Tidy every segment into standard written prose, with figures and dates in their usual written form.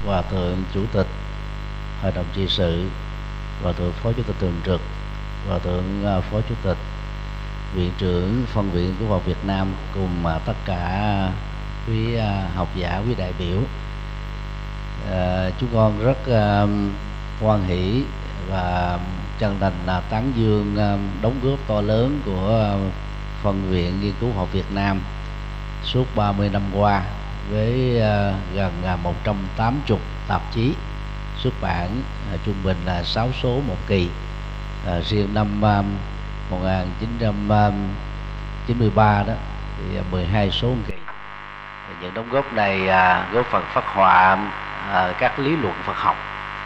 Hòa thượng chủ tịch hội đồng trị sự, Hòa thượng phó chủ tịch thường trực, Hòa thượng phó chủ tịch, viện trưởng phân viện của Phật học Việt Nam, cùng tất cả quý học giả, quý đại biểu. Chúng con rất hoan hỷ và chân thành tán dương đóng góp to lớn của phân viện nghiên cứu học Việt Nam suốt 30 năm qua, với gần 180 tạp chí xuất bản, trung bình là 6 số một kỳ. Riêng năm 1993 đó thì 12 số một kỳ. Những đóng góp này góp phần phát họa các lý luận Phật học,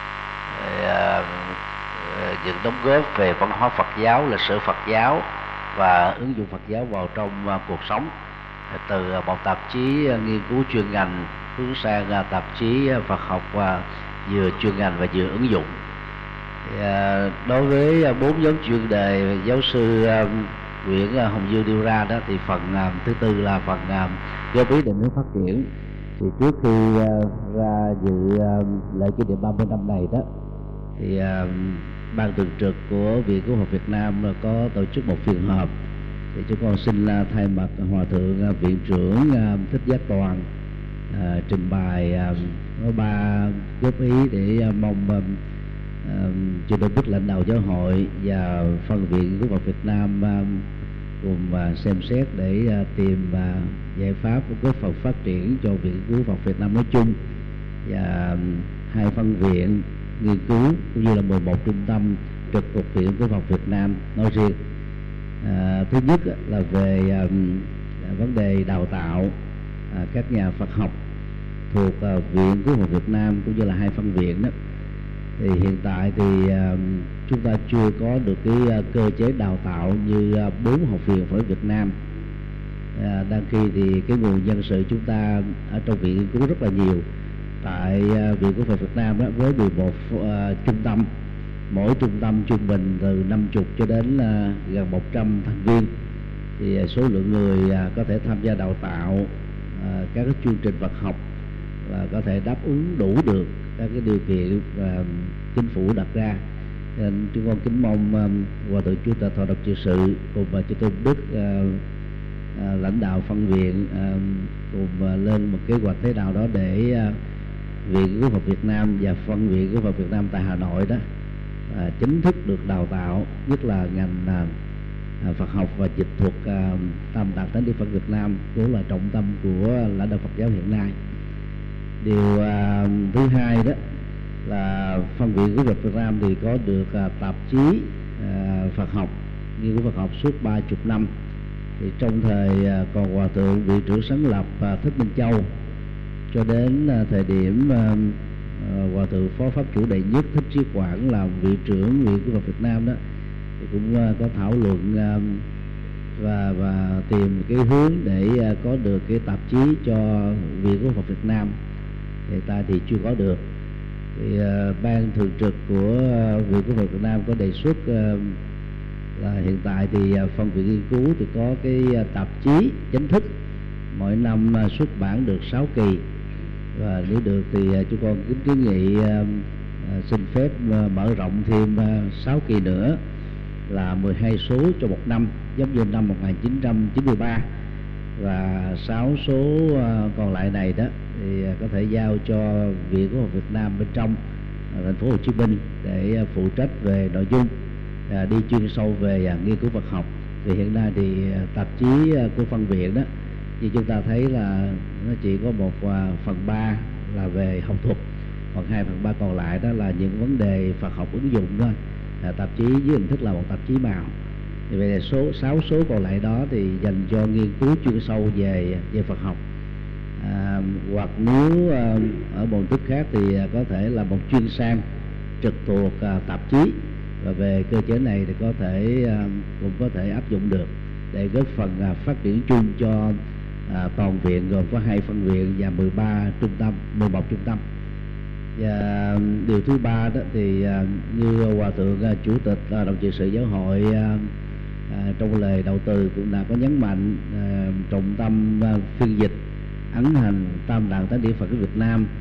những đóng góp về văn hóa Phật giáo, lịch sử Phật giáo và ứng dụng Phật giáo vào trong cuộc sống, từ một tạp chí nghiên cứu chuyên ngành hướng sang tạp chí Phật học vừa chuyên ngành và vừa ứng dụng. Đối với 4 nhóm chuyên đề giáo sư Nguyễn Hồng Dương đưa ra đó, thì phần thứ tư là phần góp ý định hướng phát triển. Thì trước khi ra dự lễ kỷ niệm 30 năm này đó, thì ban thường trực của Viện Cứu học Việt Nam có tổ chức một phiên họp. Thì chúng con xin thay mặt Hòa thượng viện trưởng Thích Giác Toàn trình bày có 3 góp ý để mong cho đơn chức lãnh đạo giáo hội và phân viện Cứu học Việt Nam cùng xem xét để tìm giải pháp góp phần phát triển cho Viện Cứu học Việt Nam nói chung và 2 phân viện nghiên cứu cũng như là 11 trung tâm trực thuộc Viện Cứu học Việt Nam nói riêng. Thứ nhất là về vấn đề đào tạo các nhà Phật học thuộc Viện Cứu học Việt Nam cũng như là 2 phân viện đó. Thì hiện tại thì chúng ta chưa có được cái cơ chế đào tạo như 4 học viện Phật Việt Nam. Đang khi thì cái nguồn nhân sự chúng ta ở trong viện nghiên cứu rất là nhiều. Tại Viện Cứu Phật Việt Nam đó, với 11 trung tâm, mỗi trung tâm trung bình từ 50 cho đến gần 100 thành viên, thì số lượng người có thể tham gia đào tạo các cái chương trình Phật học và có thể đáp ứng đủ được các cái điều kiện và chính phủ đặt ra. Nên chúng con kính mong Hòa thượng chủ tịch hội đồng trị sự cùng chư tôn đức lãnh đạo phân viện cùng lên một kế hoạch thế nào đó để Viện Cứu học Việt Nam và phân viện Cứu học Việt Nam tại Hà Nội đó chính thức được đào tạo, nhất là ngành Phật học và dịch thuật Tam Tạng Thánh Địa Phật Việt Nam cũng là trọng tâm của lãnh đạo Phật giáo hiện nay. Điều thứ hai đó là phân viện Cứu học Việt Nam thì có được tạp chí Phật học, nghiên cứu Phật học suốt 30 năm. Thì trong thời còn Hòa thượng viện trưởng sáng lập Thích Minh Châu cho đến thời điểm Hòa thượng phó pháp chủ đệ nhất Thích Trí Quảng làm viện trưởng Viện Cứu học Việt Nam đó, thì cũng có thảo luận và tìm cái hướng để có được cái tạp chí cho Viện Cứu học Việt Nam. Hiện tại thì chưa có được. Thì ban thường trực của Viện Cứu học Việt Nam có đề xuất là hiện tại thì phân viện nghiên cứu thì có cái tạp chí chính thức mỗi năm xuất bản được 6 kỳ, và nếu được thì chúng con kiến nghị xin phép mở rộng thêm 6 kỳ nữa là 12 số cho một năm, giống như năm 1993, và 6 số còn lại này đó thì có thể giao cho Viện Cứu học Việt Nam bên trong thành phố Hồ Chí Minh để phụ trách về nội dung, đi chuyên sâu về nghiên cứu Phật học. Thì hiện nay thì tạp chí của phân viện đó, như chúng ta thấy là nó chỉ có 1/3 là về học thuật, còn 2/3 còn lại đó là những vấn đề Phật học ứng dụng thôi. Tạp chí dưới hình thức là một tạp chí màu. Thì về 6 số còn lại đó thì dành cho nghiên cứu chuyên sâu về Phật học. Hoặc nếu ở một thức khác thì có thể là một chuyên sang trực thuộc tạp chí, và về cơ chế này thì cũng có thể áp dụng được để góp phần phát triển chung cho toàn viện gồm có 2 phân viện và 11 trung tâm. Và điều thứ ba đó thì như Hòa thượng chủ tịch đồng trị sự giáo hội trong lời đầu từ cũng đã có nhấn mạnh, trọng tâm phiên dịch ấn hành Tam Tạng Thánh Địa Phật của Việt Nam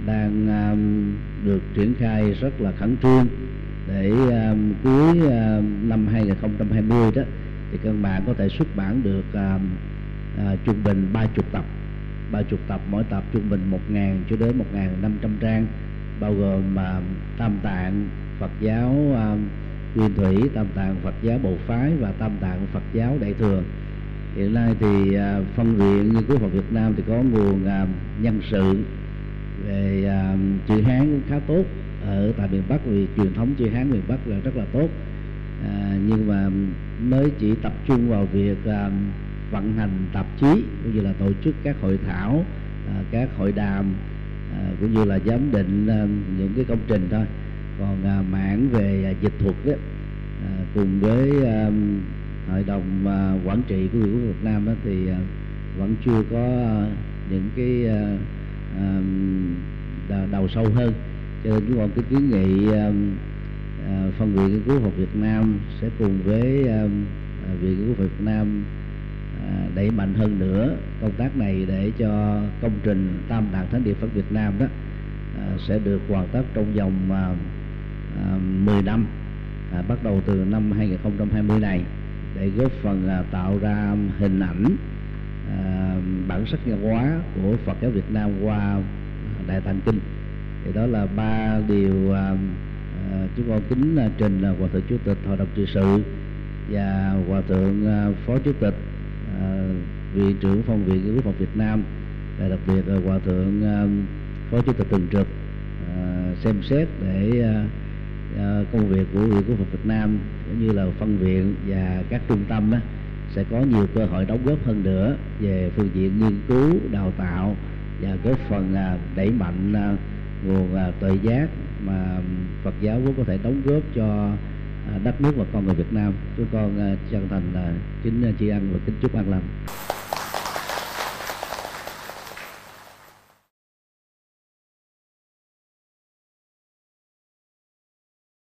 đang được triển khai rất là khẩn trương để cuối năm 2020 đó thì các bạn có thể xuất bản được trung bình 30 tập. 30 tập, mỗi tập trung bình 1.000 cho đến 1.500 trang, bao gồm tam tạng Phật giáo Nguyên Thủy, tam tạng Phật giáo Bộ Phái và tam tạng Phật giáo Đại thừa. Hiện nay thì Phân viện Nghiên cứu Phật Việt Nam thì có nguồn nhân sự về chữ Hán cũng khá tốt ở tại miền Bắc, vì truyền thống chữ Hán miền Bắc là rất là tốt, nhưng mà mới chỉ tập trung vào việc vận hành tạp chí cũng như là tổ chức các hội thảo, các hội đàm, cũng như là giám định những cái công trình thôi. Còn mảng về dịch thuật đó, cùng với hội đồng quản trị của Viện Quốc Việt Nam đó, thì vẫn chưa có những cái đầu sâu hơn, cho nên chúng con cái kiến nghị Phân viện Nghiên cứu Phật Việt Nam sẽ cùng với Viện Nghiên cứu Phật Việt Nam đẩy mạnh hơn nữa công tác này, để cho công trình Tam Tạng Thánh Địa Phật Việt Nam đó sẽ được hoàn tất trong vòng 10 năm, bắt đầu từ năm 2020 này, để góp phần tạo ra hình ảnh bản sắc văn hóa của Phật giáo Việt Nam qua Đại Tạng Kinh. Thì đó là 3 điều chúng con kính trình Hòa thượng Chủ tịch Hội đồng trị sự và Hòa thượng Phó Chủ tịch Viện trưởng Phân viện Nghiên cứu Phật Việt Nam, và đặc biệt là Hòa thượng Phó Chủ tịch thường trực xem xét để công việc của Viện Nghiên cứu Phật Việt Nam cũng như là phân viện và các trung tâm đó sẽ có nhiều cơ hội đóng góp hơn nữa về phương diện nghiên cứu, đào tạo và góp phần đẩy mạnh nguồn tuệ giác mà Phật giáo cũng có thể đóng góp cho đất nước và con người Việt Nam. Chúng con chân thành kính tri ân và kính chúc an lành.